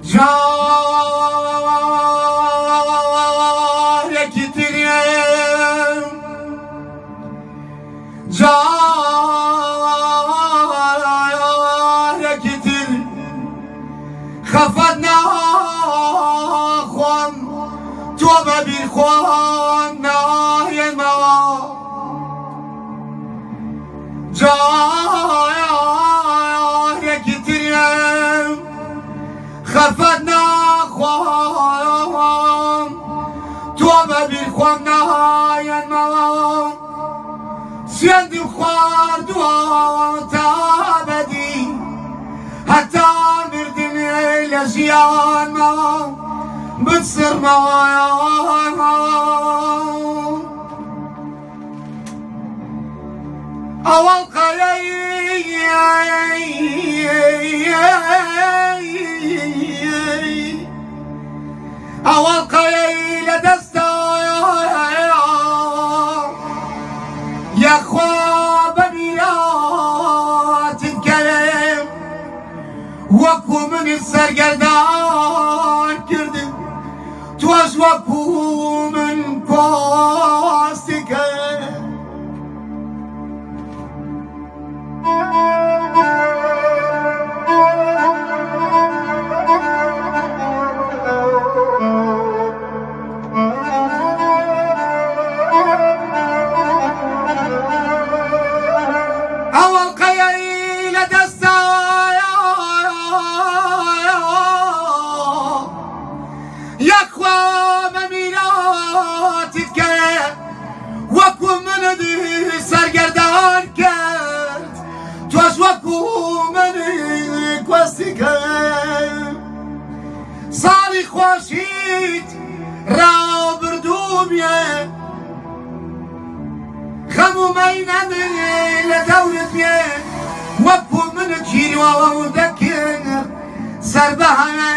جارێکی ترێم جارێکی تر خەفەت ناخۆم تۆ بە بیرخۆم نایەمەوە جارێکی ترێم خەفەت ناخۆم تۆ بە بیرخۆم نایەمەوە سوێندم خواردووە تا بەدی هەتا مردنێ لە ژیانمەوە بچڕمەوە ئەوەڵ قەلەی ئەوەڵ قەلەی لە دەستە یەخوا بە میراتت کەرێم وەکو منت سەرگەردان کردم تۆش وەکو من کۆستی کەرێم سەرگەردان کرد تۆش وەکو منی کوێستی کرد ساڵی خۆشیت ڕابردوومیە خەم و مەینەمێ لە دەورت بێ وەکو منت گیرەوە و دەکرد سەر بەهەمە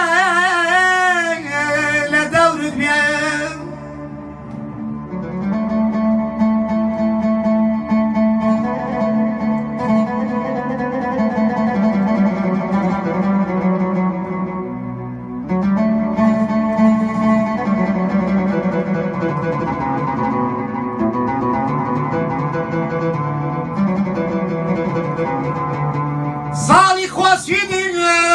لە دەورت بێ ساڵی خۆشیدی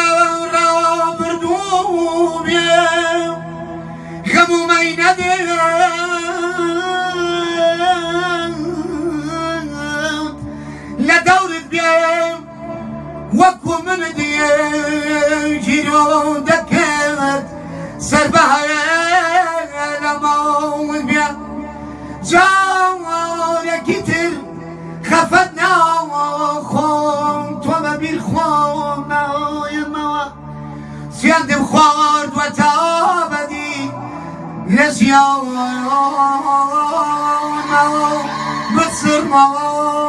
ڕابردوومیە غەم و مەینەدێ لە دەورت بێ وەکو منت گیرۆ دەکەوێت سەر بەهەیە لە ماوت بێ جارێکی تر خەفەت ناخۆم تۆ بە بیرخۆم نایەمەوە سوێندم خواردووە تا بەدی لە ژیانمەوە بچڕمەوە